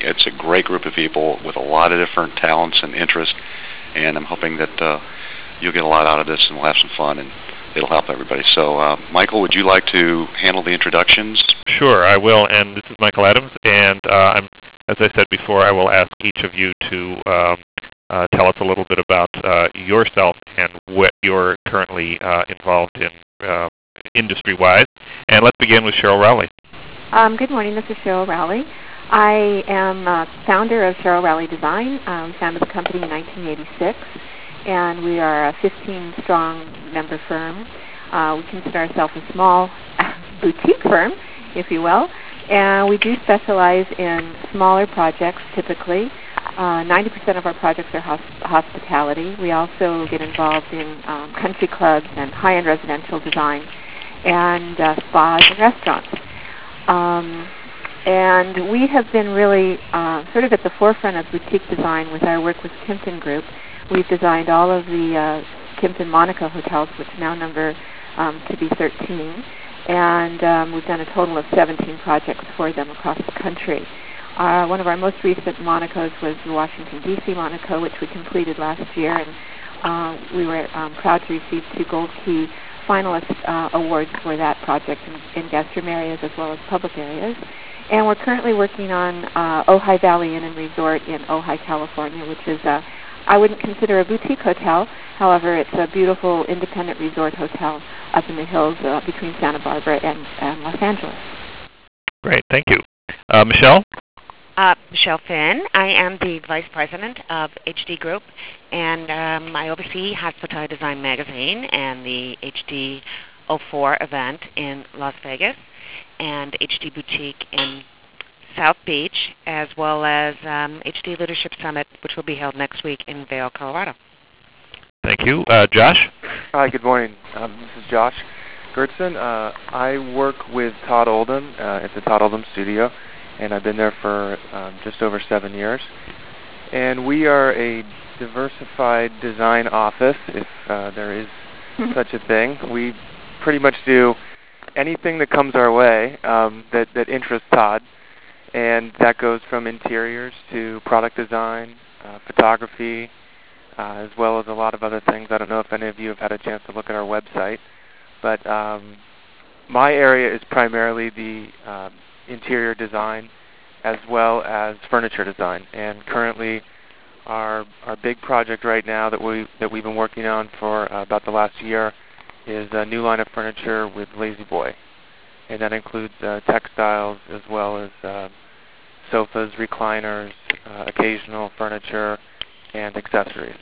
It's a great group of people with a lot of different talents and interests, and I'm hoping that you'll get a lot out of this and we'll have some fun and it'll help everybody. So, Michael, would you like to handle the introductions? Sure, I will. And this is Michael Adams, and as I said before, I will ask each of you to tell us a little bit about yourself and what you're currently involved in industry-wise. And let's begin with Cheryl Rowley. Good morning. This is Cheryl Rowley. I am founder of Cheryl Rowley Design. We founded the company in 1986, and we are a 15-strong member firm. We consider ourselves a small boutique firm, if you will, and we do specialize in smaller projects typically. 90% of our projects are hospitality. We also get involved in country clubs and high-end residential design and spas and restaurants. And we have been really sort of at the forefront of boutique design with our work with Kimpton Group. We've designed all of the Kimpton Monaco hotels, which now number to be 13. And we've done a total of 17 projects for them across the country. One of our most recent Monacos was the Washington, D.C. Monaco, which we completed last year. And we were proud to receive 2 Gold Key finalist awards for that project in guest room areas as well as public areas. And we're currently working on Ojai Valley Inn and Resort in Ojai, California, which is I wouldn't consider a boutique hotel. However, it's a beautiful independent resort hotel up in the hills between Santa Barbara and Los Angeles. Great, thank you. Michelle? Michelle Finn. I am the Vice President of HD Group, and I oversee Hospitality Design Magazine and the HD 04 event in Las Vegas and HD Boutique in South Beach, as well as HD Leadership Summit, which will be held next week in Vail, Colorado. Thank you. Josh? Hi, good morning. This is Josh Gertson. I work with Todd Oldham at the Todd Oldham Studio, and I've been there for just over 7 years. And we are a diversified design office, if there is such a thing. We pretty much do anything that comes our way that interests Todd, and that goes from interiors to product design, photography, as well as a lot of other things. I don't know if any of you have had a chance to look at our website, but my area is primarily the interior design as well as furniture design. And currently, our big project right now that we've been working on for about the last year is a new line of furniture with La-Z-Boy, and that includes textiles as well as sofas, recliners, occasional furniture, and accessories.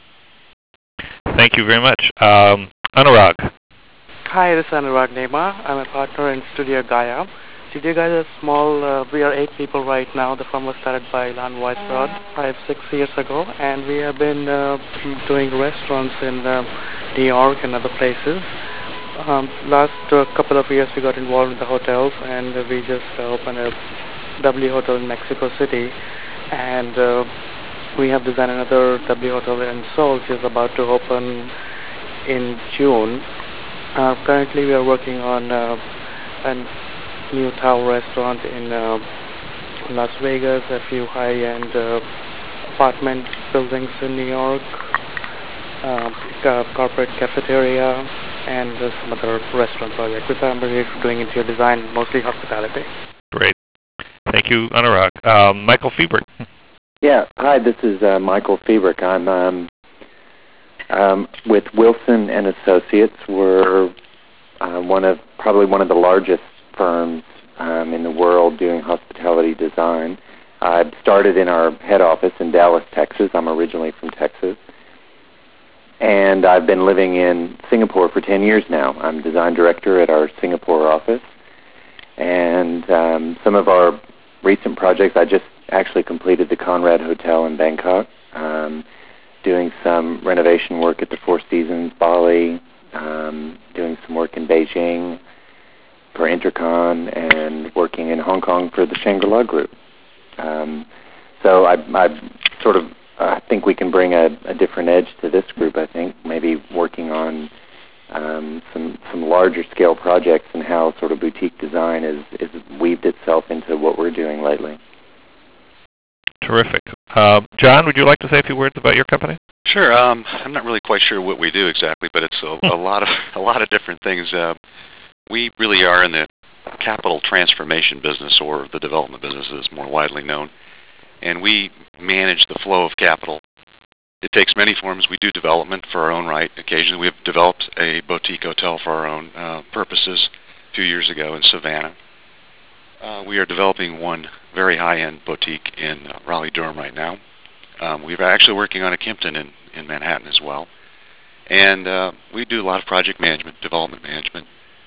Thank you very much. Anurag. Hi, this is Anurag Nema. I'm a partner in Studio Gaia. Studio Gaia is small. We are 8 people right now. The firm was started by Ilan Weisbrod 5-6 years ago, and we have been doing restaurants in New York and other places. Last couple of years we got involved in the hotels, and we just opened a W Hotel in Mexico City, and we have designed another W Hotel in Seoul, which is about to open in June. Currently we are working on a new Tao restaurant in Las Vegas, a few high-end apartment buildings in New York, corporate cafeteria, and some other restaurant projects. Which I'm really doing interior design, mostly hospitality. Great. Thank you, Anurag. Michael Fiebrick. Yeah. Hi, this is Michael Fiebrick. I'm with Wilson and Associates. We're probably one of the largest firms in the world doing hospitality design. I started in our head office in Dallas, Texas. I'm originally from Texas. And I've been living in Singapore for 10 years now. I'm design director at our Singapore office. And some of our recent projects, I just actually completed the Conrad Hotel in Bangkok, doing some renovation work at the Four Seasons Bali, doing some work in Beijing for Intercon, and working in Hong Kong for the Shangri-La Group. So I think we can bring a different edge to this group. I think maybe working on some larger scale projects and how sort of boutique design is weaved itself into what we're doing lately. Terrific. John, would you like to say a few words about your company? Sure. I'm not really quite sure what we do exactly, but it's a lot of different things. We really are in the capital transformation business, or the development business as more widely known, and we manage the flow of capital. It takes many forms. We do development for our own right. Occasionally, we have developed a boutique hotel for our own purposes a few years ago in Savannah. We are developing one very high-end boutique in Raleigh-Durham right now. We're actually working on a Kimpton in Manhattan as well. And we do a lot of project management, development management,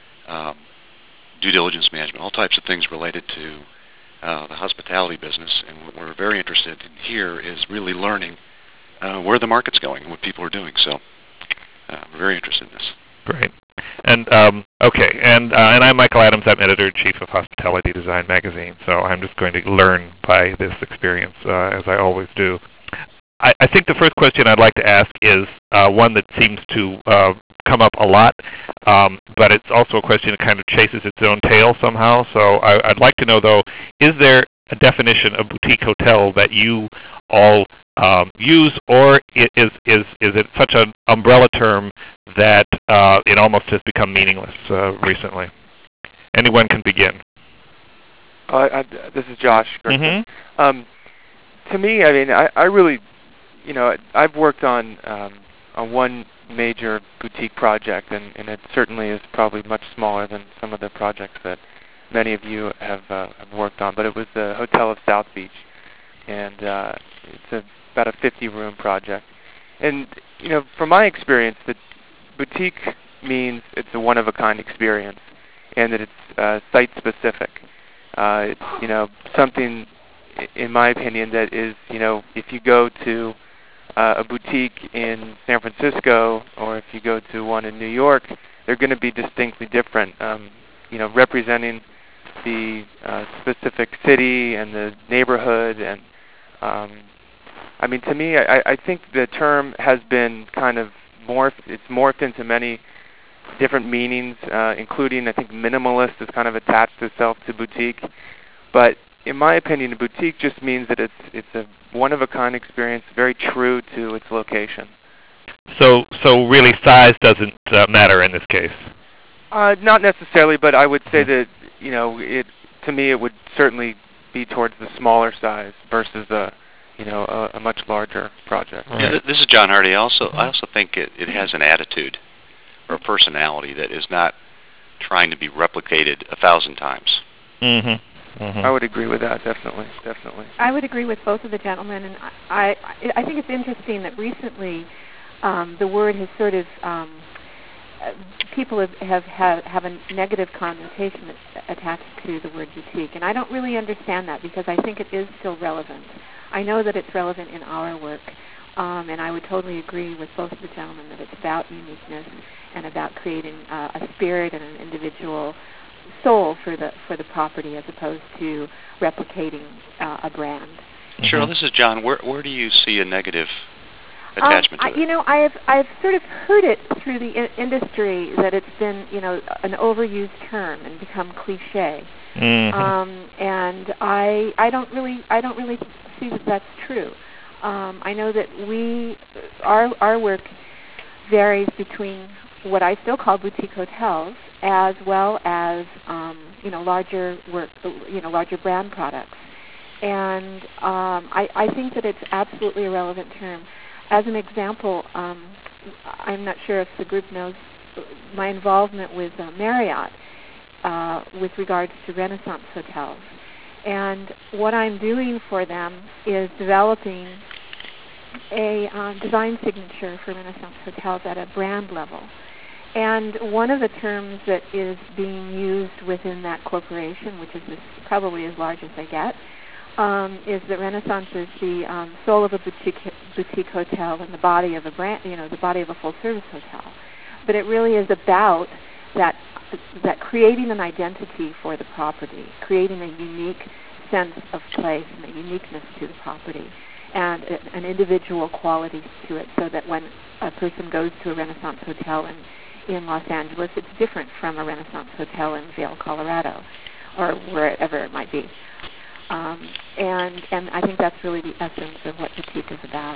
due diligence management, all types of things related to the hospitality business. And what we're very interested in here is really learning where the market's going and what people are doing. So we're very interested in this. Great. And okay, and I'm Michael Adams. I'm editor-in-chief of Hospitality Design Magazine. So I'm just going to learn by this experience, as I always do. I think the first question I'd like to ask is one that seems to come up a lot, but it's also a question that kind of chases its own tail somehow. So I'd like to know, though, is there a definition of boutique hotel that you all use, or is it such an umbrella term that it almost has become meaningless recently? Anyone can begin. This is Josh. Mm-hmm. To me, I mean, I really, I've worked on one major boutique project, and it certainly is probably much smaller than some of the projects that many of you have worked on. But it was the Hotel of South Beach, and it's about a 50-room project. And from my experience, the boutique means it's a one-of-a-kind experience, and that it's site-specific. It's something, in my opinion, that is, if you go to a boutique in San Francisco, or if you go to one in New York, they're going to be distinctly different. Representing the specific city and the neighborhood, and I mean, to me, I think the term has been kind of morphed into many different meanings, including, I think, minimalist is kind of attached itself to boutique. But in my opinion, a boutique just means that it's a one-of-a-kind experience, very true to its location. So really, size doesn't matter in this case. Not necessarily, but I would say that to me, it would certainly be towards the smaller size versus a much larger project. Right. Yeah, this is John Hardy. I also think it has an attitude or a personality that is not trying to be replicated 1,000 times. Mm-hmm. Mm-hmm. I would agree with that, definitely. I would agree with both of the gentlemen, and I think it's interesting that recently the word has sort of people have a negative connotation attached to the word boutique, and I don't really understand that, because I think it is still relevant. I know that it's relevant in our work, and I would totally agree with both of the gentlemen that it's about uniqueness and about creating a spirit and an individual soul for the property, as opposed to replicating a brand. Cheryl, Mm-hmm. this is John. Where do you see a negative attachment to it? I've sort of heard it through the industry that it's been an overused term and become cliche. Mm-hmm. And I don't really see that that's true. I know that our work varies between what I still call boutique hotels, as well as larger work, larger brand products. And I think that it's absolutely a relevant term. As an example, I'm not sure if the group knows my involvement with Marriott with regards to Renaissance hotels. And what I'm doing for them is developing a design signature for Renaissance hotels at a brand level. And one of the terms that is being used within that corporation, which is probably as large as they get, is that Renaissance is the soul of a boutique hotel and the body of a brand, the body of a full-service hotel. But it really is about that creating an identity for the property, creating a unique sense of place and a uniqueness to the property, and an individual quality to it, so that when a person goes to a Renaissance hotel in Los Angeles, it's different from a Renaissance hotel in Vail, Colorado, or wherever it might be. And I think that's really the essence of what boutique is about.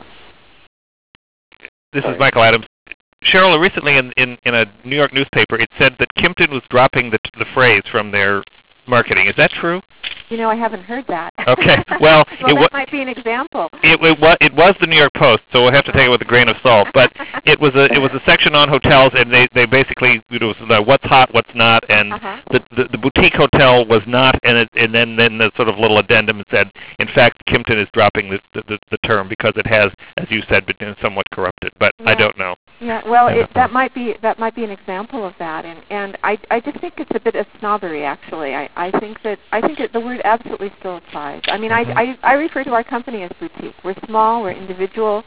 This is Michael Adams. Cheryl, recently in a New York newspaper, it said that Kimpton was dropping the phrase from their marketing. Is that true? I haven't heard that. Okay, well, that might be an example. It was the New York Post, so we'll have to take it with a grain of salt. But it was a section on hotels, and they basically it was what's hot, what's not, and the boutique hotel was not, and then the sort of little addendum said, in fact, Kimpton is dropping the term because it has, as you said, been somewhat corrupted. But I don't know. Yeah, well, that might be an example of that, and I just think it's a bit of snobbery, actually. I think that the word absolutely still applies. I mean, I refer to our company as boutique. We're small, we're individual,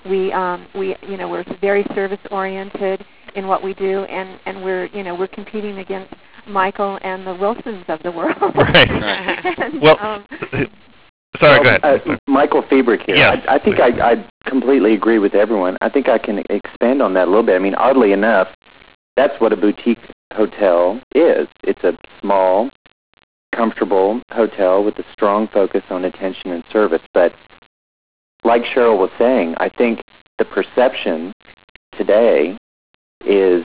we're very service oriented in what we do, and we're competing against Michael and the Wilsons of the world. Right. And, well. Sorry, go ahead. Michael Fiebrick here. Yes, I think I completely agree with everyone. I think I can expand on that a little bit. I mean, oddly enough, that's what a boutique hotel is. It's a small, comfortable hotel with a strong focus on attention and service. But like Cheryl was saying, I think the perception today is,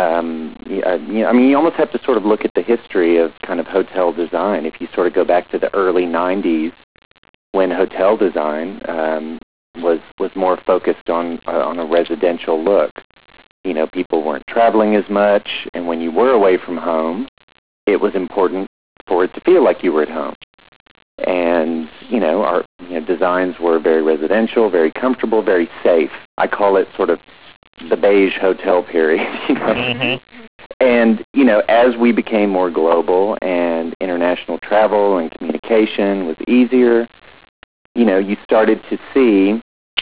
you almost have to sort of look at the history of kind of hotel design. If you sort of go back to the early 90s, when hotel design was more focused on a residential look. People weren't traveling as much, and when you were away from home, it was important for it to feel like you were at home. And our designs were very residential, very comfortable, very safe. I call it sort of the beige hotel period. And as we became more global and international travel and communication was easier, you started to see,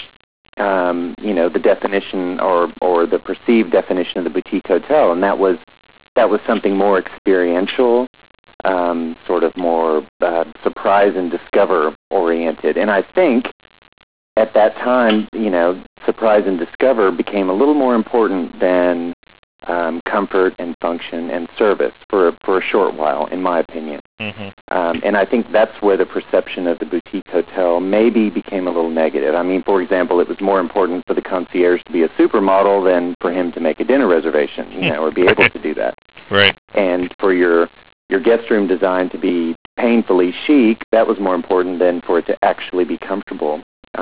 the definition or the perceived definition of the boutique hotel, and that was something more experiential, sort of more surprise and discover oriented. And I think at that time, surprise and discover became a little more important than comfort and function and service for a short while, in my opinion. And I think that's where the perception of the boutique hotel maybe became a little negative. I mean, for example, it was more important for the concierge to be a supermodel than for him to make a dinner reservation, or be able to do that. Right. And for your guest room design to be painfully chic, that was more important than for it to actually be comfortable,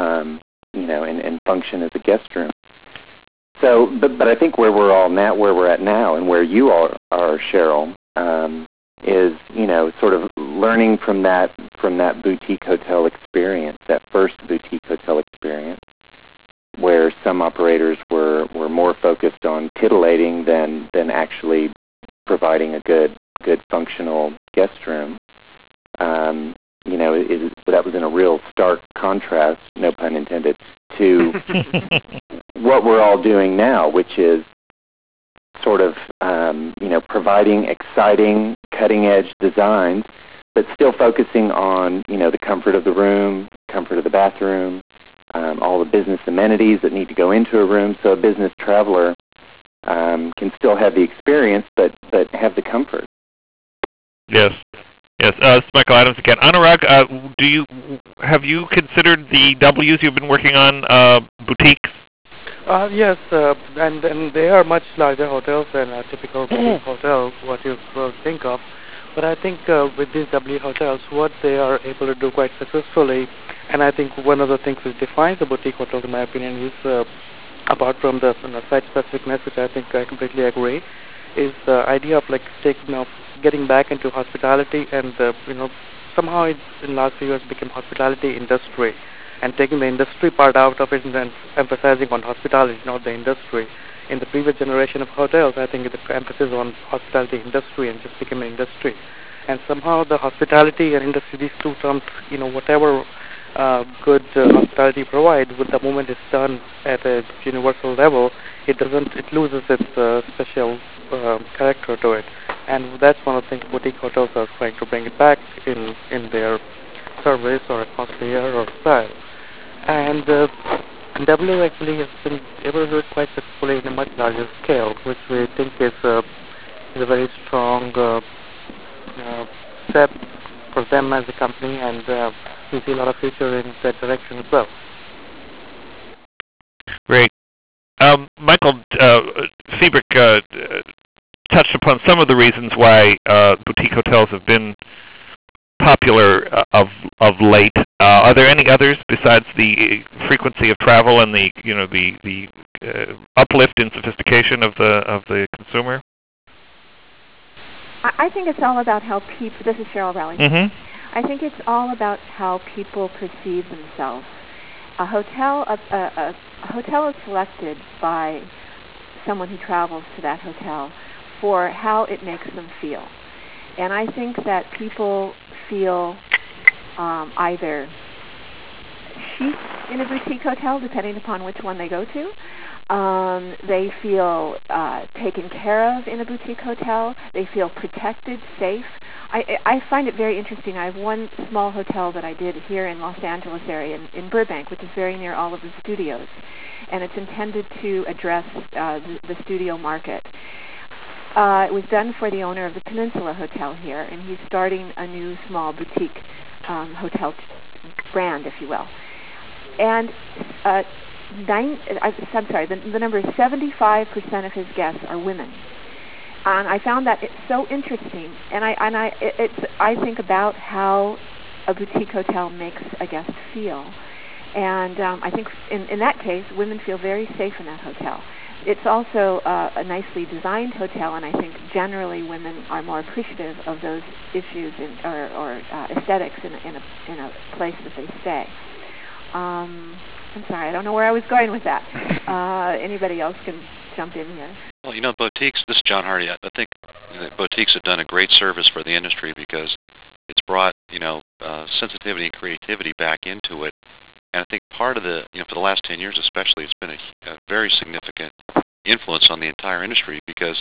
and function as a guest room. So, but I think where we're at now, and where you all are, Cheryl, is sort of learning from that boutique hotel experience, that first boutique hotel experience, where some operators were more focused on titillating than actually providing a good functional guest room. That was in a real stark contrast, no pun intended, to what we're all doing now, which is sort of, providing exciting, cutting-edge designs, but still focusing on, the comfort of the room, comfort of the bathroom, all the business amenities that need to go into a room, so a business traveler can still have the experience, but have the comfort. Yes. Yes, it's Michael Adams again. Anurag, have you considered the W's you've been working on, boutiques? Yes, and they are much larger hotels than a typical boutique hotel, what you will think of. But I think with these W hotels, what they are able to do quite successfully, and I think one of the things that defines a boutique hotel, in my opinion, is apart from the site-specificness, which I think I completely agree, is the idea of getting back into hospitality, and somehow in the last few years became hospitality industry, and taking the industry part out of it and then emphasizing on hospitality, not the industry. In the previous generation of hotels, I think the emphasis on hospitality industry and just became an industry. And somehow the hospitality and industry, these two terms, whatever good hospitality provides, with the moment it's done at a universal level, it loses its special character to it. And that's one of the things boutique hotels are trying to bring it back in their service or atmosphere or style. And W actually has been able to do it quite successfully in a much larger scale, which we think is a very strong step for them as a company, and we see a lot of future in that direction as well. Great. Michael Fiebrick touched upon some of the reasons why boutique hotels have been popular of late. Are there any others besides the frequency of travel and the uplift in sophistication of the consumer? I think it's all about how people. This is Cheryl Rowley. Mm-hmm. I think it's all about how people perceive themselves. A hotel is selected by someone who travels to that hotel for how it makes them feel. And I think that people feel either chic in a boutique hotel, depending upon which one they go to. They feel taken care of in a boutique hotel. They feel protected, safe. I find it very interesting. I have one small hotel that I did here in Los Angeles area, in Burbank, which is very near all of the studios. And it's intended to address the studio market. It was done for the owner of the Peninsula Hotel here, and he's starting a new small boutique hotel brand, if you will. And the number is 75% of his guests are women. And I found that it's so interesting, and I think about how a boutique hotel makes a guest feel. And I think in that case, women feel very safe in that hotel. It's also a nicely designed hotel, and I think generally women are more appreciative of those issues or aesthetics in a place that they stay. I'm sorry, I don't know where I was going with that. Anybody else can jump in here. Well, boutiques, this is John Hardy, I think that boutiques have done a great service for the industry because it's brought, sensitivity and creativity back into it. And I think part of the, for the last 10 years especially, it's been a very significant influence on the entire industry because,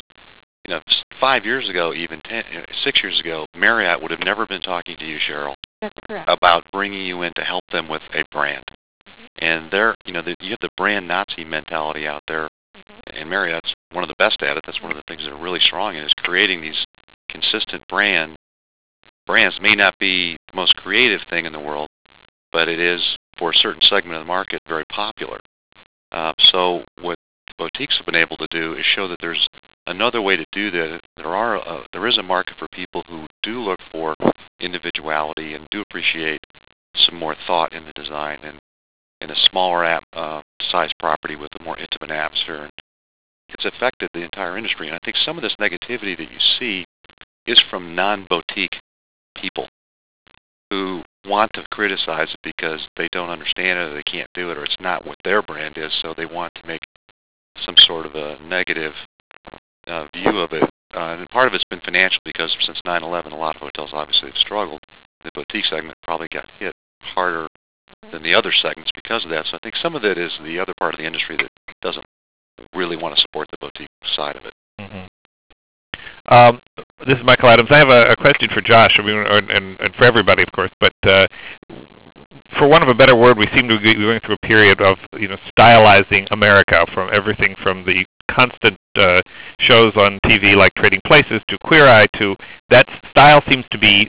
5 years ago, even 6 years ago, Marriott would have never been talking to you, Cheryl, that's correct, about bringing you in to help them with a brand. And you have the brand Nazi mentality out there, and Marriott's one of the best at it. That's one of the things they're really strong in, is creating these consistent brands. May not be the most creative thing in the world, but it is, for a certain segment of the market, very popular. So what boutiques have been able to do is show that there's another way to do that. There is a market for people who do look for individuality and do appreciate some more thought in the design and in a smaller size property with a more intimate atmosphere. And it's affected the entire industry. And I think some of this negativity that you see is from non-boutique people who want to criticize it because they don't understand it or they can't do it or it's not what their brand is, so they want to make some sort of a negative view of it. And part of it's been financial because since 9/11, a lot of hotels obviously have struggled. The boutique segment probably got hit harder than the other segments because of that. So I think some of it is the other part of the industry that doesn't really want to support the boutique side of it. Mm-hmm. This is Michael Adams. I have a question for Josh, and for everybody, of course. But for want of a better word, we seem to be going through a period of stylizing America, from everything from the constant shows on TV like Trading Places to Queer Eye to that style seems to be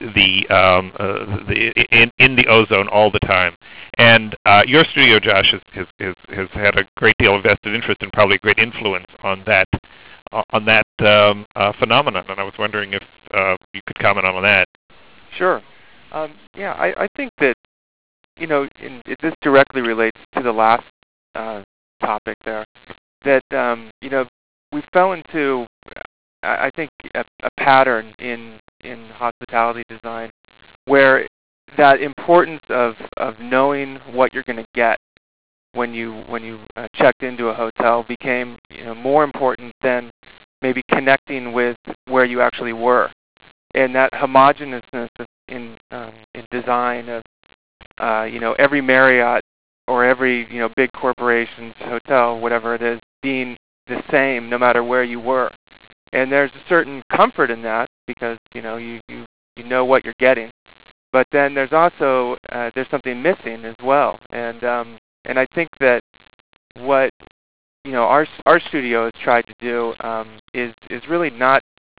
in the ozone all the time. And your studio, Josh, has had a great deal of vested interest and probably a great influence on that phenomenon. And I was wondering if you could comment on that. Sure. I think that this directly relates to the last topic there. That we fell into, I think, a pattern in hospitality design where that importance of knowing what you're going to get when you checked into a hotel became more important than maybe connecting with where you actually were, and that homogeneousness in design of every Marriott or every big corporation's hotel, whatever it is, being the same no matter where you were. And there's a certain comfort in that because you know what you're getting. But then there's also there's something missing as well. And I think that what our studio has tried to do is really not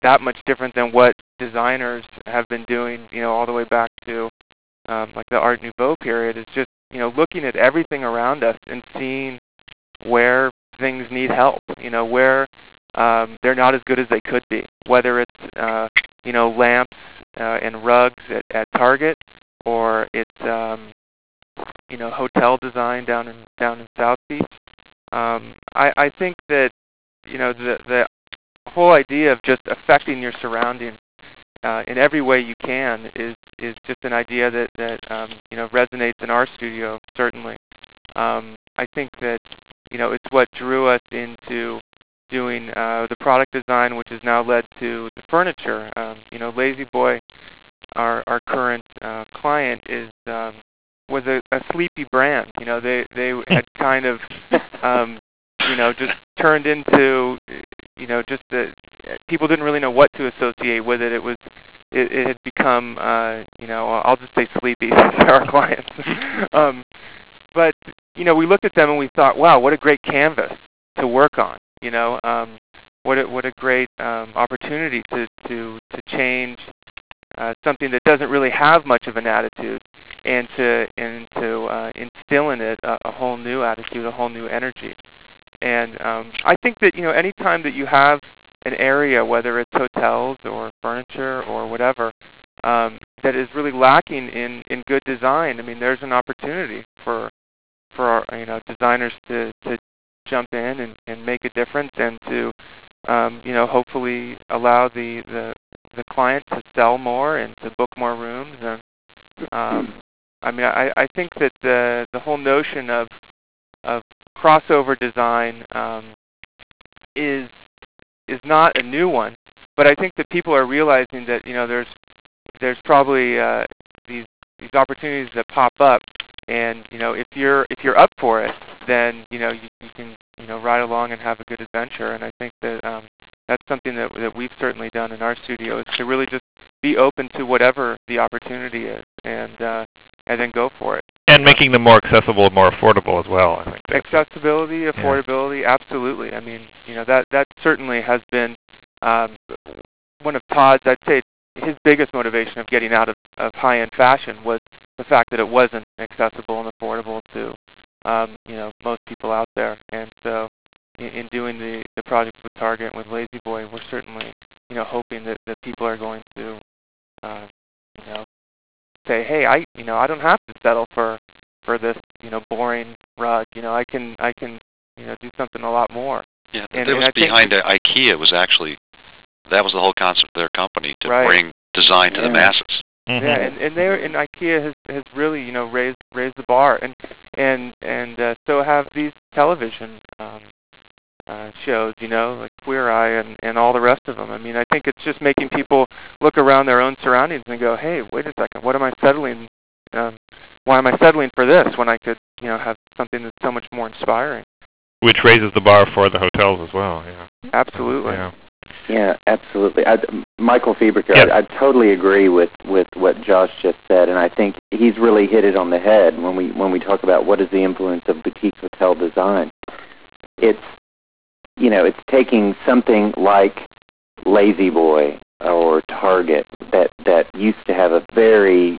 that much different than what designers have been doing, all the way back to like the Art Nouveau period. Is just looking at everything around us and seeing where things need help, where they're not as good as they could be. Whether it's lamps and rugs at Target, or it's hotel design down in South Beach. I think that the whole idea of just affecting your surroundings in every way you can is just an idea that resonates in our studio, certainly. I think that it's what drew us into doing the product design, which has now led to the furniture. Lazy Boy, our current client, was a sleepy brand. They had kind of just turned into just people didn't really know what to associate with it. It had become I'll just say sleepy to our clients. But we looked at them and we thought, wow, what a great canvas to work on. What a great opportunity to change something that doesn't really have much of an attitude, and to instill in it a whole new attitude, a whole new energy. And I think that anytime that you have an area, whether it's hotels or furniture or whatever, that is really lacking in good design, I mean, there's an opportunity for our, designers to jump in and make a difference, and to hopefully allow the client to sell more and to book more rooms. And I think that the whole notion of crossover design is not a new one, but I think that people are realizing that there's probably these opportunities that pop up, and if you're up for it, then you can ride along and have a good adventure. And I think that that's something that we've certainly done in our studio, is to really just be open to whatever the opportunity is, and then go for it. And making them more accessible and more affordable as well, I think. Accessibility, affordability, absolutely. I mean, that certainly has been one of Todd's, I'd say, his biggest motivation of getting out of high-end fashion was the fact that it wasn't accessible and affordable to most people out there. And so in doing the projects with Target and with Lazy Boy, we're certainly hoping that people are going to say, hey, I don't have to settle for this boring rug. I can do something a lot more. Yeah, that was behind IKEA. Was actually, that was the whole concept of their company, to bring design to the masses. Mm-hmm. Yeah, and IKEA has really raised the bar, and so have these television shows, like Queer Eye and all the rest of them. I mean, I think it's just making people look around their own surroundings and go, hey, wait a second, what am I settling? Why am I settling for this when I could have something that's so much more inspiring? Which raises the bar for the hotels as well. Yeah. Absolutely. Yeah, absolutely. Michael Fieberker, Yes. I totally agree with what Josh just said, and I think he's really hit it on the head when we talk about what is the influence of boutique hotel design. It's it's taking something like Lazy Boy or Target that used to have a very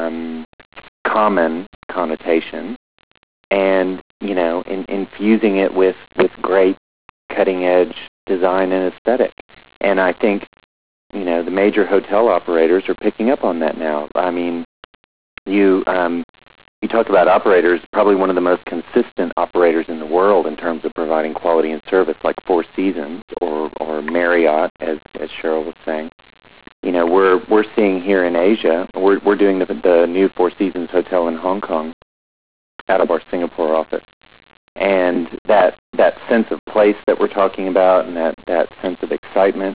common connotation, and infusing it with great cutting edge design and aesthetic. And I think the major hotel operators are picking up on that now. I mean, you talk about operators, probably one of the most consistent operators in the world in terms of providing quality and service, like Four Seasons or Marriott, as Cheryl was saying. We're seeing here in Asia, we're doing the new Four Seasons hotel in Hong Kong out of our Singapore office. And that sense of place that we're talking about, and that sense of excitement,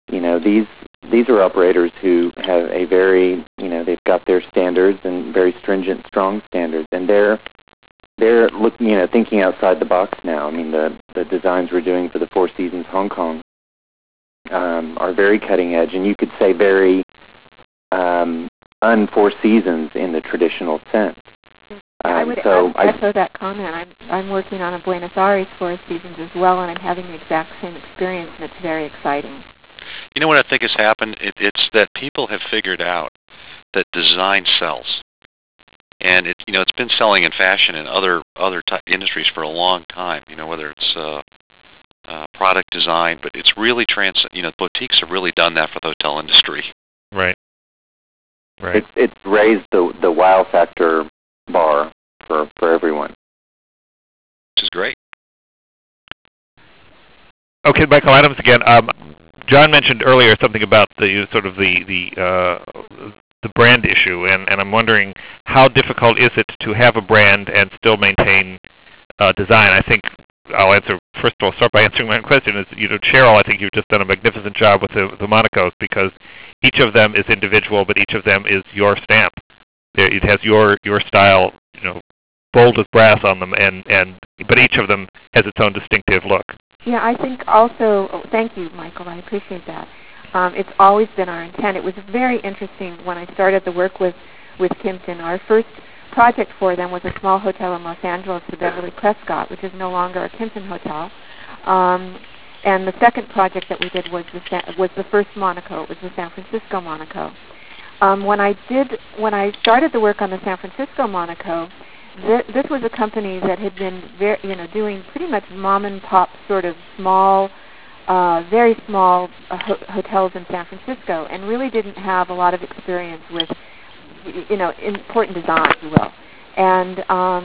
these are operators who have a very, they've got their standards, and very stringent, strong standards, and they're looking, thinking outside the box now. I mean, the designs we're doing for the Four Seasons Hong Kong are very cutting edge, and you could say very un-Four Seasons in the traditional sense. I would echo that comment. I'm working on a Buenos Aires Four Seasons as well, and I'm having the exact same experience, and it's very exciting. You know what I think has happened? It's that people have figured out that design sells. And it's been selling in fashion and other industries for a long time. Whether it's product design, but it's really boutiques have really done that for the hotel industry. Right. Right. It's raised the wow factor bar for everyone. Which is great. Okay, Michael Adams again. John mentioned earlier something about the brand issue, and I'm wondering how difficult is it to have a brand and still maintain design? I think I'll answer first of all. Start by answering my own question. Is Cheryl? I think you've just done a magnificent job with the Monacos because each of them is individual, but each of them is your stamp. It has your style, bold as brass on them, but each of them has its own distinctive look. Yeah, I think also, thank you, Michael, I appreciate that. It's always been our intent. It was very interesting when I started the work with Kimpton. Our first project for them was a small hotel in Los Angeles, the Beverly Prescott, which is no longer a Kimpton hotel. And the second project that we did was the first Monaco. It was the San Francisco Monaco. When I started the work on the San Francisco Monaco, this was a company that had been doing pretty much mom and pop sort of small, very small hotels in San Francisco, and really didn't have a lot of experience with important design, if you will. And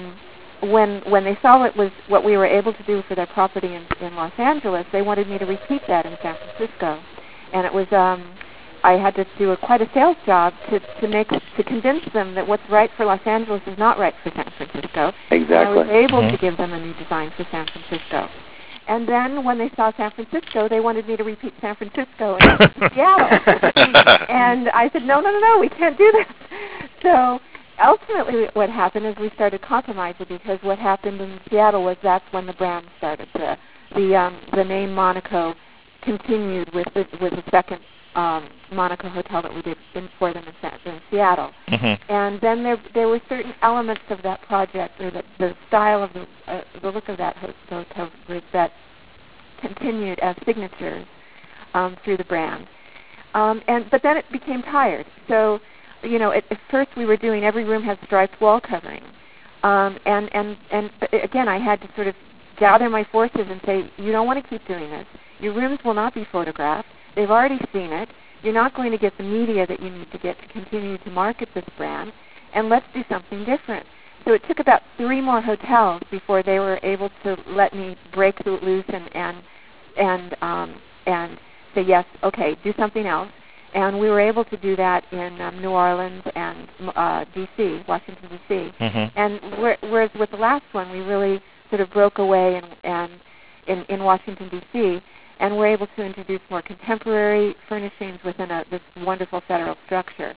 when they saw what we were able to do for their property in Los Angeles, they wanted me to repeat that in San Francisco, and it was. I had to do quite a sales job to convince them that what's right for Los Angeles is not right for San Francisco. Exactly. And I was able to give them a new design for San Francisco. And then when they saw San Francisco, they wanted me to repeat San Francisco and Seattle. And I said, no, we can't do that. So ultimately what happened is we started compromising, because what happened in Seattle was that's when the brand started. The name Monaco continued with the second Monaco hotel that we did for them in Seattle. Mm-hmm. And then there were certain elements of that project, or the style of the look of that hotel group that continued as signatures through the brand. But then it became tired. So, at first we were doing every room has striped wall covering. And again, I had to sort of gather my forces and say, you don't want to keep doing this. Your rooms will not be photographed. They've already seen it. You're not going to get the media that you need to get to continue to market this brand, and let's do something different. So it took about 3 more hotels before they were able to let me break loose and say, yes, okay, do something else. And we were able to do that in New Orleans and D.C., Washington, D.C. Mm-hmm. And whereas with the last one, we really sort of broke away in Washington, D.C., and we're able to introduce more contemporary furnishings within this wonderful federal structure.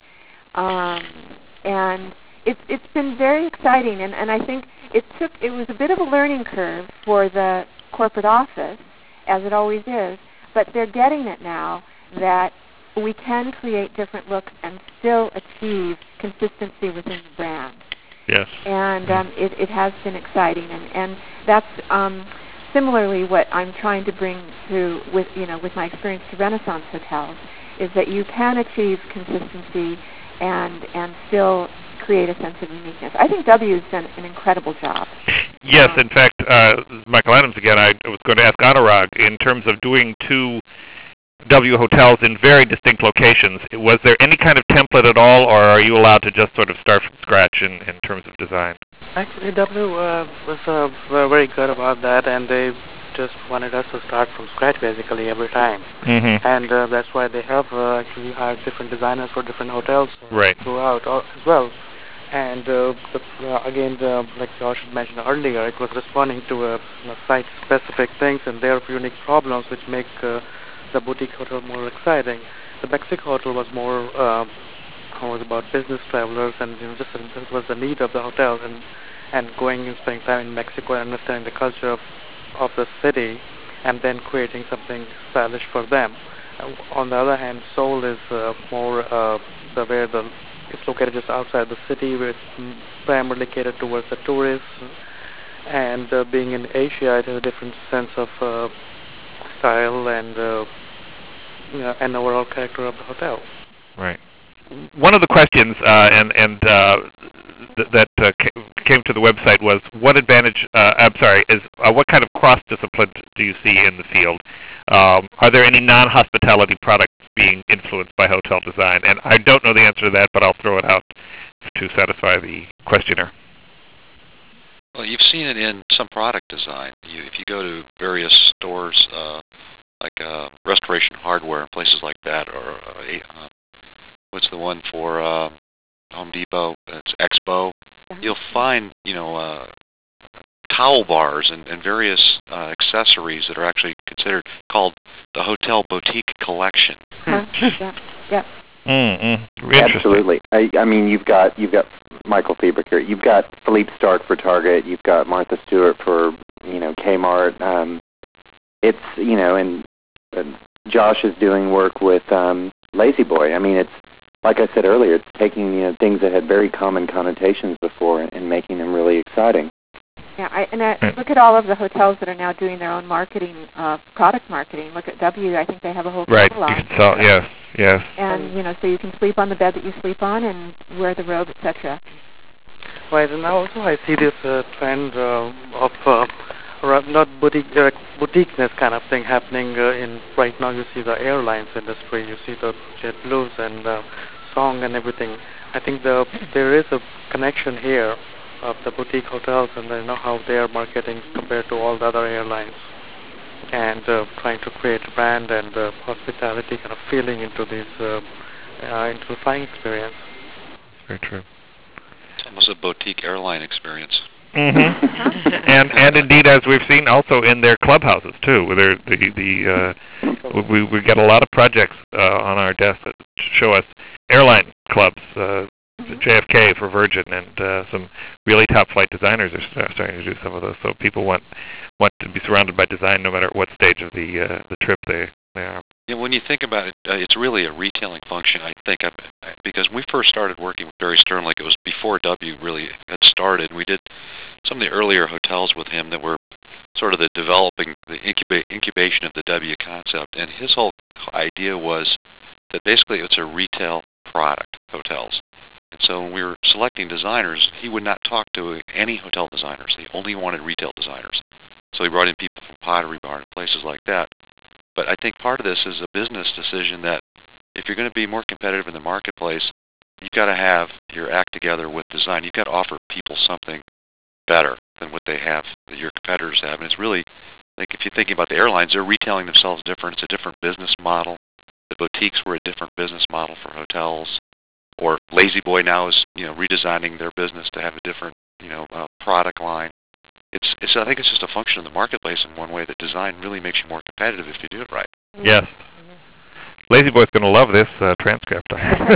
And it's been very exciting, and I think it was a bit of a learning curve for the corporate office, as it always is, but they're getting it now that we can create different looks and still achieve consistency within the brand. Yes. And it has been exciting, and that's similarly what I'm trying to bring to with my experience to Renaissance hotels, is that you can achieve consistency and still create a sense of uniqueness. I think W has done an incredible job. Yes, in fact, Michael Adams again, I was going to ask Anurag, in terms of doing 2 W hotels in very distinct locations, was there any kind of template at all, or are you allowed to just sort of start from scratch in terms of design? Actually, W was very good about that, and they just wanted us to start from scratch basically every time. Mm-hmm. And that's why they have actually hired different designers for different hotels throughout as well. And again, like Josh had mentioned earlier, it was responding to site-specific things and their unique problems, which make the boutique hotel more exciting. The Mexico hotel was more was about business travelers, and just this was the need of the hotel, and going and spending time in Mexico and understanding the culture of the city, and then creating something stylish for them. On the other hand, Seoul is more where it's located just outside the city, where it's primarily catered towards the tourists, and being in Asia, it has a different sense of style and and overall character of the hotel. Right. One of the questions that came to the website was what kind of cross discipline do you see in the field? Are there any non-hospitality products being influenced by hotel design? And I don't know the answer to that, but I'll throw it out to satisfy the questioner. Well, you've seen it in some product design. If you go to various stores like Restoration Hardware and places like that, or what's the one for Home Depot? It's Expo. You'll find towel bars and various accessories that are actually considered called the Hotel Boutique Collection. Yeah. Absolutely. I mean, you've got Michael Fiebrick here. You've got Philippe Stark for Target. You've got Martha Stewart for Kmart. It's and Josh is doing work with Lazy Boy. I mean, it's like I said earlier. It's taking things that had very common connotations before and making them really exciting. Yeah, look at all of the hotels that are now doing their own marketing, product marketing. Look at W. I think they have a whole catalog. Right. So yes. And so you can sleep on the bed that you sleep on and wear the robe, etc. Right, and also I see this trend of not boutiqueness kind of thing happening in right now. You see the airlines industry, you see the JetBlues and Song and everything. I think there is a connection here of the boutique hotels and how they are marketing compared to all the other airlines, and trying to create a brand and hospitality kind of feeling into this into the flying experience. Very true. It's almost a boutique airline experience. Mm-hmm. and indeed, as we've seen also in their clubhouses too, where we get a lot of projects on our desk that show us airline clubs. JFK for Virgin, and some really top flight designers are starting to do some of those. So people want to be surrounded by design no matter what stage of the trip they are. Yeah, when you think about it, it's really a retailing function, I think, because when we first started working with Barry Sternlicht, it was before W really had started. We did some of the earlier hotels with him that were sort of the incubation of the W concept, and his whole idea was that basically it's a retail product, hotels. And so when we were selecting designers, he would not talk to any hotel designers. He only wanted retail designers. So he brought in people from Pottery Barn and places like that. But I think part of this is a business decision that if you're going to be more competitive in the marketplace, you've got to have your act together with design. You've got to offer people something better than what they have, that your competitors have. And it's really, like if you're thinking about the airlines, they're retailing themselves different. It's a different business model. The boutiques were a different business model for hotels. Or Lazy Boy now is, redesigning their business to have a different, product line. I think it's just a function of the marketplace in one way that design really makes you more competitive if you do it right. Yes. Lazy Boy's going to love this transcript.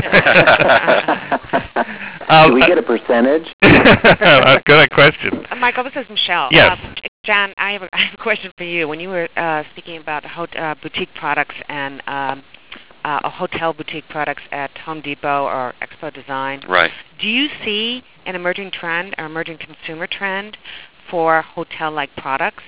Do we get a percentage? Good question. Michael, this is Michelle. Yes. John, I have a question for you. When you were speaking about boutique products and hotel boutique products at Home Depot or Expo Design, right? Do you see an emerging trend or emerging consumer trend for hotel-like products?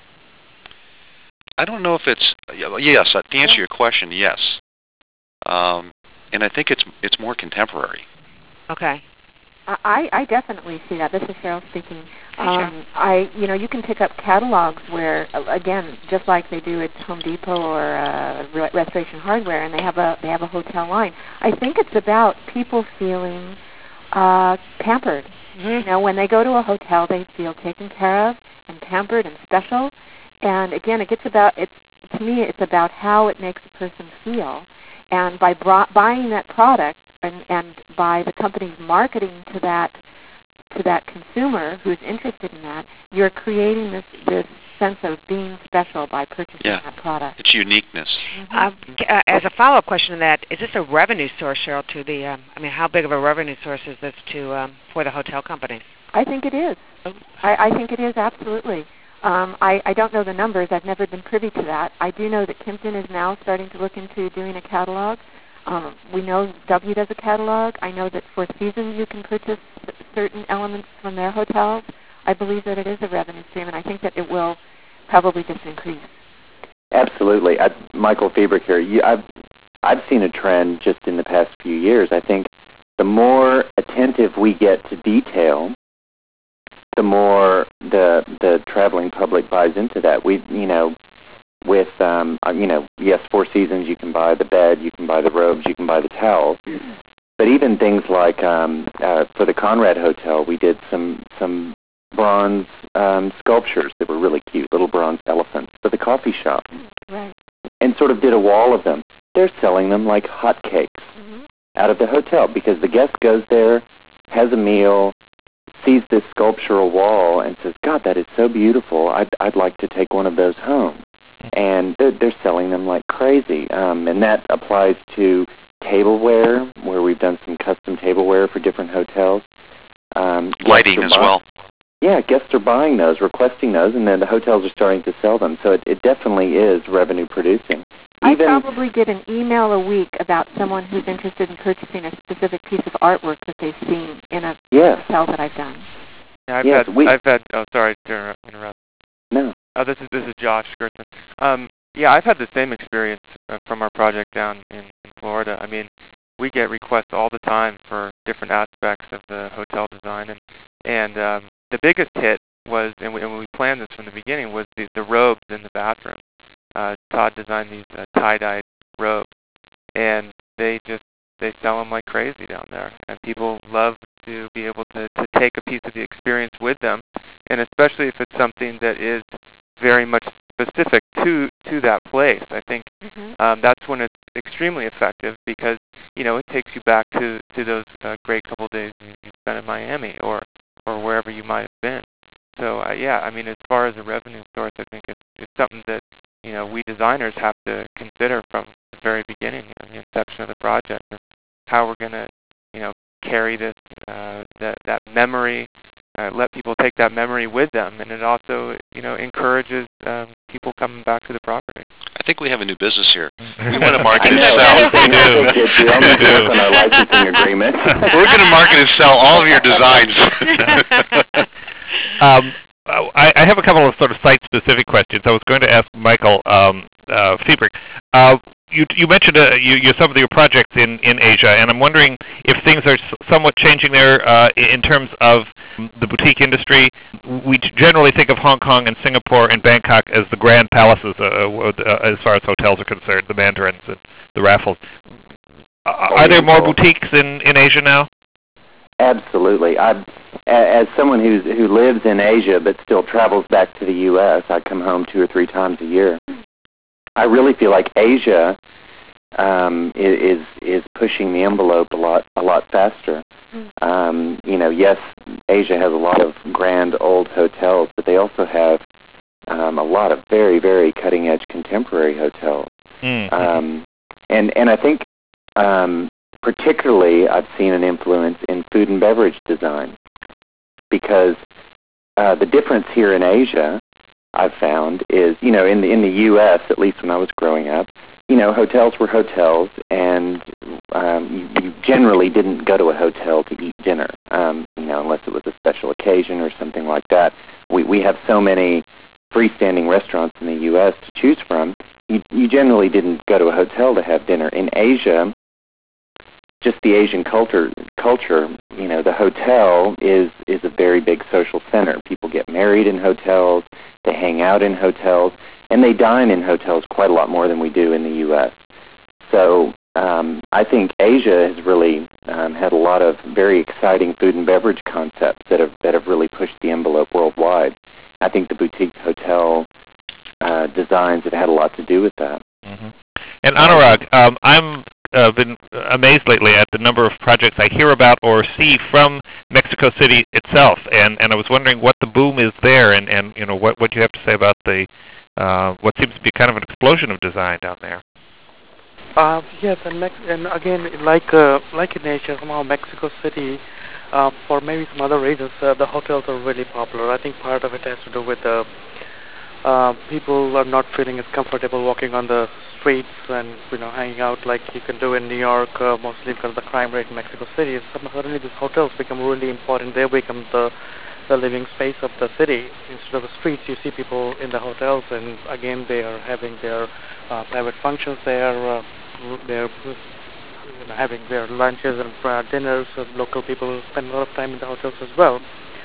I don't know if it's yes. To answer your question, yes. And I think it's more contemporary. Okay. I definitely see that. This is Cheryl speaking. Sure. You can pick up catalogs where, again, just like they do at Home Depot or Restoration Hardware, and they have a hotel line. I think it's about people feeling pampered. Mm-hmm. When they go to a hotel, they feel taken care of and pampered and special. And again, to me, it's about how it makes a person feel. And by buying that product and by the company's marketing to that consumer who's interested in that, you're creating this sense of being special by purchasing that product. It's uniqueness. Mm-hmm. As a follow-up question to that, is this a revenue source, Cheryl, to the, how big of a revenue source is this for the hotel companies? I think it is. I think it is, absolutely. I don't know the numbers. I've never been privy to that. I do know that Kimpton is now starting to look into doing a catalog. We know W does a catalog. I know that Four Seasons you can purchase certain elements from their hotels. I believe that it is a revenue stream, and I think that it will probably just increase. Absolutely. Michael Fiebrick here. I've seen a trend just in the past few years. I think the more attentive we get to detail, the more the traveling public buys into that. With yes, Four Seasons, you can buy the bed, you can buy the robes, you can buy the towels. But even things like for the Conrad Hotel, we did some bronze sculptures that were really cute, little bronze elephants for the coffee shop, Right. and sort of did a wall of them. They're selling them like hotcakes out of the hotel because the guest goes there, has a meal, sees this sculptural wall, and says, "God, that is so beautiful. I'd like to take one of those home." And they're selling them like crazy, and that applies to tableware, where we've done some custom tableware for different hotels. Lighting as well. Yeah, guests are buying those, requesting those, and then the hotels are starting to sell them. So it definitely is revenue producing. I probably get an email a week about someone who's interested in purchasing a specific piece of artwork that they've seen in a hotel that I've done. Yeah, I've had. Oh, sorry to interrupt. No. This is Josh Gertson. Yeah, I've had the same experience from our project down in Florida. I mean, we get requests all the time for different aspects of the hotel design, and the biggest hit was, and we planned this from the beginning, was the robes in the bathroom. Todd designed these tie-dyed robes, and they sell them like crazy down there, and people love to be able to take a piece of the experience with them, and especially if it's something that is very much specific to that place. I think that's when it's extremely effective because it takes you back to those great couple days you spent in Miami or wherever you might have been. So yeah, I mean, as far as a revenue source, I think it's something that we designers have to consider from the very beginning, the inception of the project, of how we're going to carry this that memory. Let people take that memory with them, and it also, encourages people coming back to the property. I think we have a new business here. We want to market and sell. We almost work on our licensing agreement. We're going to market and sell all of your designs. I have a couple of sort of site-specific questions. I was going to ask Michael Fiebrick. You mentioned some of your projects in Asia, and I'm wondering if things are somewhat changing there in terms of the boutique industry. We generally think of Hong Kong and Singapore and Bangkok as the grand palaces as far as hotels are concerned, the Mandarins and the Raffles. Are there more boutiques in Asia now? Absolutely. As someone who lives in Asia but still travels back to the U.S., I come home 2 or 3 times a year. I really feel like Asia is pushing the envelope a lot faster. Yes, Asia has a lot of grand old hotels, but they also have a lot of very, very cutting edge contemporary hotels. And I think particularly I've seen an influence in food and beverage design because the difference here in Asia, I've found, is, in the U.S., at least when I was growing up, hotels were hotels, and you generally didn't go to a hotel to eat dinner, unless it was a special occasion or something like that. We have so many freestanding restaurants in the U.S. to choose from. You generally didn't go to a hotel to have dinner. In Asia, just the Asian culture, the hotel is a very big social center. People get married in hotels, they hang out in hotels, and they dine in hotels quite a lot more than we do in the U.S. So I think Asia has really had a lot of very exciting food and beverage concepts that have really pushed the envelope worldwide. I think the boutique hotel designs have had a lot to do with that. Mm-hmm. And Anurag, I'm been amazed lately at the number of projects I hear about or see from Mexico City itself, and I was wondering what the boom is there, and what you have to say about the what seems to be kind of an explosion of design down there. Yes, and again, like in Asia, somehow Mexico City, for maybe some other reasons, the hotels are really popular. I think part of it has to do with people are not feeling as comfortable walking on the streets and hanging out like you can do in New York, mostly because of the crime rate in Mexico City. Suddenly these hotels become really important. They become the the living space of the city. Instead of the streets, you see people in the hotels, and again, they are having their private functions there. They're having their lunches and dinners. So local people spend a lot of time in the hotels as well.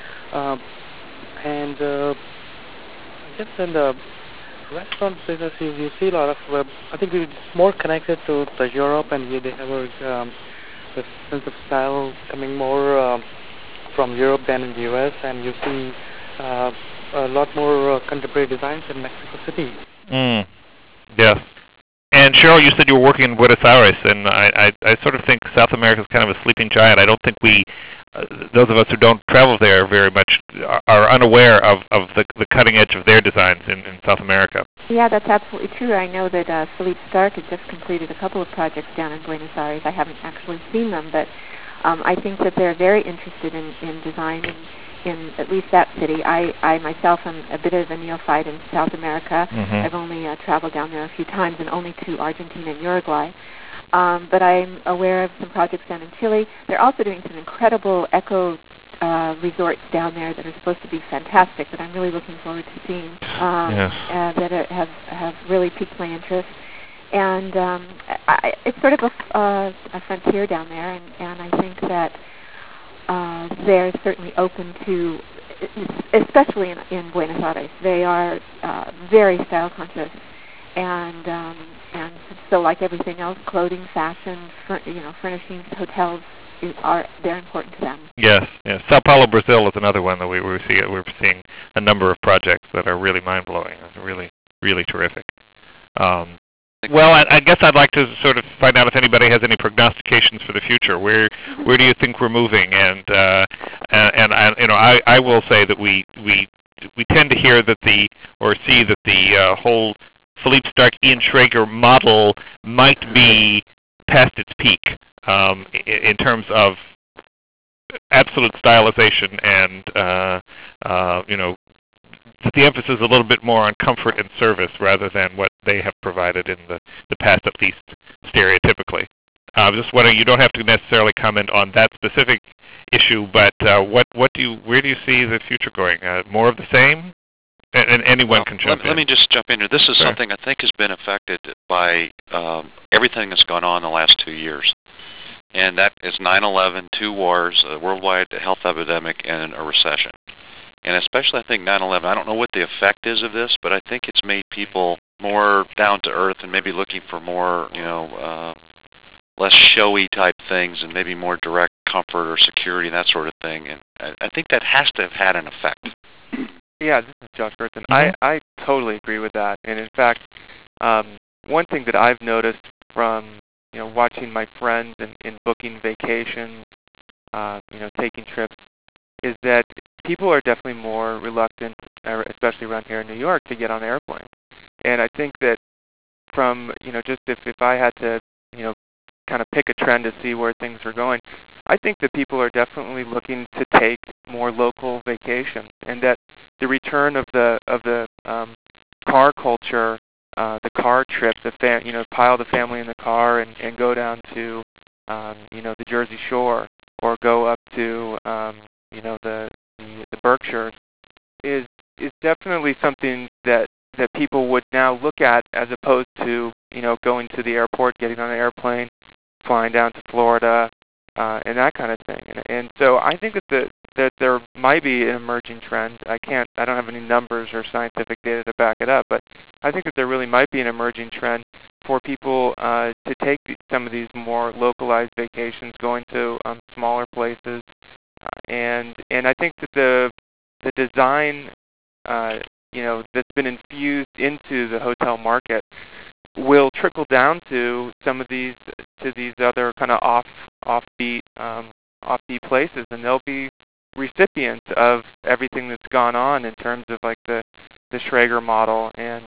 And I guess in the restaurant business, you see a lot of. I think it's more connected to the Europe, and they have the sense of style coming more from Europe than in the U.S. And you see a lot more contemporary designs in Mexico City. Yes. And Cheryl, you said you were working in Buenos Aires, and I sort of think South America is kind of a sleeping giant. I don't think those of us who don't travel there very much are unaware of the cutting edge of their designs in South America. Yeah, that's absolutely true. I know that Philippe Starck has just completed a couple of projects down in Buenos Aires. I haven't actually seen them, but I think that they're very interested in design in at least that city. I myself am a bit of a neophyte in South America. Mm-hmm. I've only traveled down there a few times, and only to Argentina and Uruguay. But I'm aware of some projects down in Chile. They're also doing some incredible eco resorts down there that are supposed to be fantastic, that I'm really looking forward to seeing, that have really piqued my interest. And it's sort of a frontier down there, and I think that they're certainly open to, especially in Buenos Aires. They are very style conscious, and so like everything else, clothing, fashion, furnishings, hotels, they're important to them. Yes, yes. Sao Paulo, Brazil is another one that we're seeing a number of projects that are really mind blowing. Really, really terrific. Well, I guess I'd like to sort of find out if anybody has any prognostications for the future. Where do you think we're moving? And I will say that we tend to hear that see that the whole Philippe Starck, Ian Schrager model might be past its peak in terms of absolute stylization and the emphasis is a little bit more on comfort and service rather than what they have provided in the past, at least stereotypically. Just wondering, you don't have to necessarily comment on that specific issue, but where do you see the future going? More of the same? And anyone can jump in. Let me just jump in here. This is something I think has been affected by everything that's gone on in the last 2 years. And that is 9/11, 2 wars, a worldwide health epidemic, and a recession. And especially, I think 9/11, I don't know what the effect is of this, but I think it's made people more down to earth and maybe looking for more, less showy type things and maybe more direct comfort or security and that sort of thing. And I think that has to have had an effect. Yeah, this is Josh Gertson. Mm-hmm. I totally agree with that. And in fact, one thing that I've noticed from watching my friends and booking vacations, taking trips, is that people are definitely more reluctant, especially around here in New York, to get on airplanes. And I think that from just if I had to kind of pick a trend to see where things are going, I think that people are definitely looking to take more local vacations, and that the return of the car culture, the car trip, pile the family in the car and go down to the Jersey Shore or go up to the Berkshires is definitely something that people would now look at, as opposed to going to the airport, getting on an airplane, flying down to Florida, and that kind of thing. And so I think that there might be an emerging trend. I don't have any numbers or scientific data to back it up, but I think that there really might be an emerging trend for people to take some of these more localized vacations, going to smaller places, and I think that the design that's been infused into the hotel market will trickle down to some of these other kind of offbeat places, and they'll be recipients of everything that's gone on in terms of like the Schrager model, and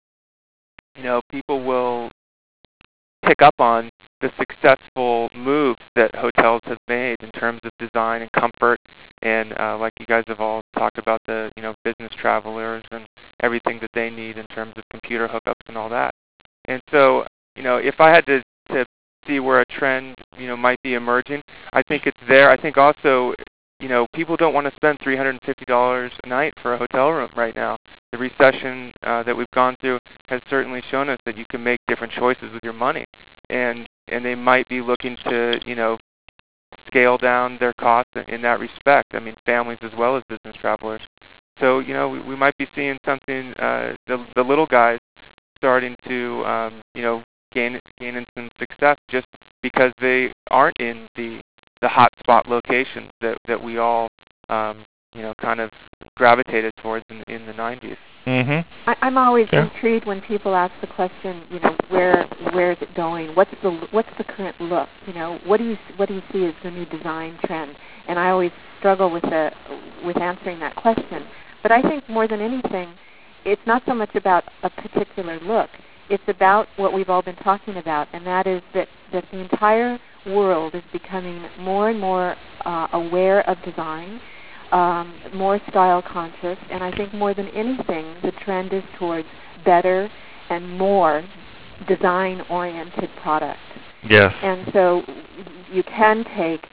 people will pick up on the successful moves that hotels have made in terms of design and comfort, and like you guys have all talked about, the business travelers and everything that they need in terms of computer hookups and all that. And so, if I had to see where a trend, might be emerging, I think it's there. I think also, people don't want to spend $350 a night for a hotel room right now. The recession that we've gone through has certainly shown us that you can make different choices with your money, and they might be looking to scale down their costs in that respect. I mean, families as well as business travelers. So we might be seeing something. The little guys starting to gaining some success just because they aren't in the hotspot locations that we all kind of gravitated towards in the 90s. Mm-hmm. I'm always intrigued when people ask the question, where is it going? What's the current look? What do you see as the new design trend? And I always struggle with answering that question. But I think more than anything, it's not so much about a particular look. It's about what we've all been talking about, and that is that the entire world is becoming more and more aware of design, more style conscious, and I think more than anything, the trend is towards better and more design-oriented products. Yes. And so you can take,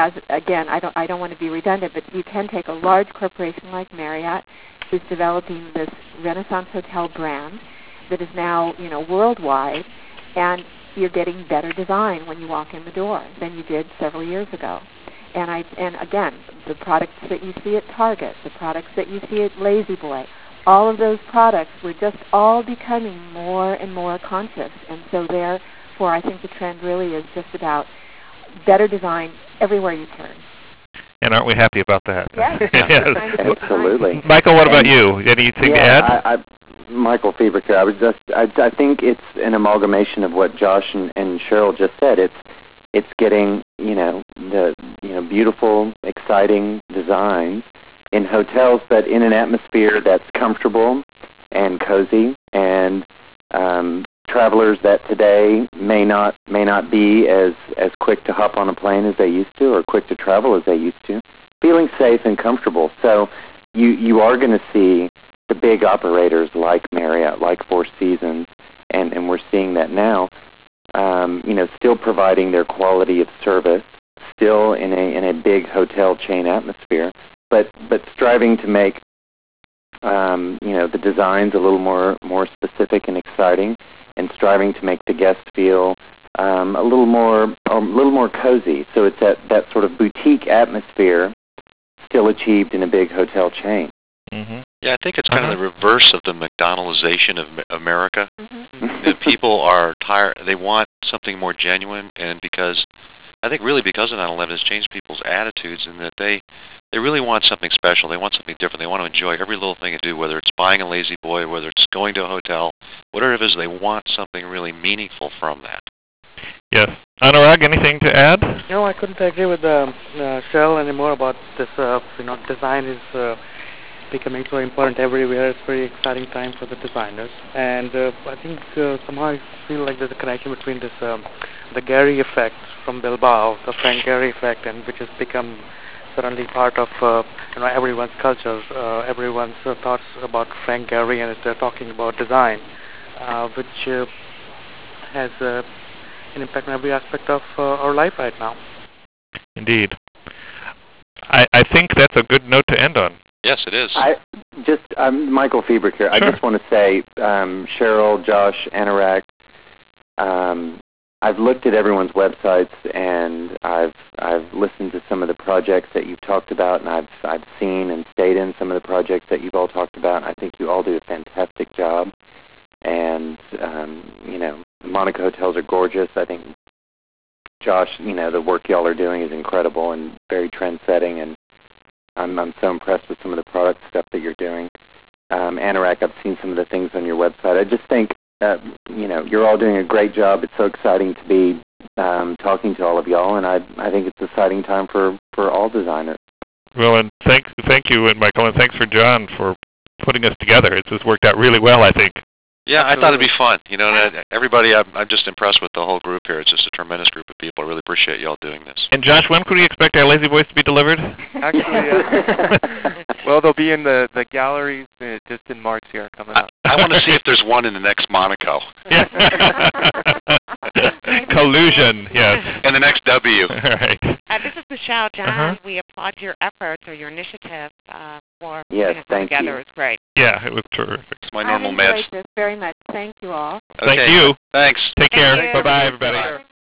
I don't want to be redundant, but you can take a large corporation like Marriott, who's developing this Renaissance hotel brand that is now, worldwide, and you're getting better design when you walk in the door than you did several years ago. And again, the products that you see at Target, the products that you see at Lazy Boy, all of those products were just all becoming more and more conscious. And so therefore, I think the trend really is just about better design everywhere you turn. And aren't we happy about that? Yes. Yes. Absolutely. Michael, what about you? Anything to add? Michael Fiebrick here. I think it's an amalgamation of what Josh and Cheryl just said. It's getting the beautiful, exciting designs in hotels, but in an atmosphere that's comfortable and cozy, and travelers that today may not be as quick to hop on a plane as they used to, or quick to travel as they used to, feeling safe and comfortable. So you are going to see the big operators like Marriott, like Four Seasons, and we're seeing that now, still providing their quality of service, still in a big hotel chain atmosphere, but striving to make the designs a little more specific and exciting, and striving to make the guest feel a little more cozy. So it's that sort of boutique atmosphere still achieved in a big hotel chain. Mm-hmm. Yeah, I think it's kind of the reverse of the McDonaldization of America. Mm-hmm. The people are tired. They want something more genuine, and I think really because of 9/11 has changed people's attitudes, in that they really want something special. They want something different. They want to enjoy every little thing they do, whether it's buying a Lazy Boy, whether it's going to a hotel, whatever it is. They want something really meaningful from that. Yes. Anurag, anything to add? No, I couldn't agree with Cheryl anymore about this. Design is becoming so important everywhere. It's a very exciting time for the designers, and I think somehow I feel like there's a connection between this, the Gehry effect from Bilbao, the Frank Gehry effect, and which has become suddenly part of everyone's culture, everyone's thoughts about Frank Gehry, and they're talking about design, which has an impact on every aspect of our life right now. Indeed. I think that's a good note to end on. Yes, it is. Michael Fiebrick here. Sure. I just want to say, Cheryl, Josh, Anurag, I've looked at everyone's websites, and I've listened to some of the projects that you've talked about, and I've seen and stayed in some of the projects that you've all talked about. I think you all do a fantastic job, and the Monaco hotels are gorgeous. I think Josh, the work y'all are doing is incredible and very trend-setting, and I'm so impressed with some of the product stuff that you're doing. Anurag, I've seen some of the things on your website. I just think, you're all doing a great job. It's so exciting to be talking to all of y'all, and I think it's an exciting time for all designers. Well, and thank you, and Michael, and thanks for John for putting us together. It's just worked out really well, I think. Yeah, absolutely. I thought it'd be fun. Everybody, I'm just impressed with the whole group here. It's just a tremendous group of people. I really appreciate y'all doing this. And Josh, when could we expect our Lazy Boys to be delivered? Actually, well, they'll be in the galleries just in March here coming up. I want to see if there's one in the next Monaco. Collusion, yes. And the next W. All right. This is Michelle. John, we applaud your efforts or your initiative for Yes, putting us thank together. you. It was great. Yeah, it was terrific. It's my normal I've meds. enjoyed this very much. Thank you all. Okay. Thank you. Thanks. Take Thank care. you. Bye-bye, everybody. Bye.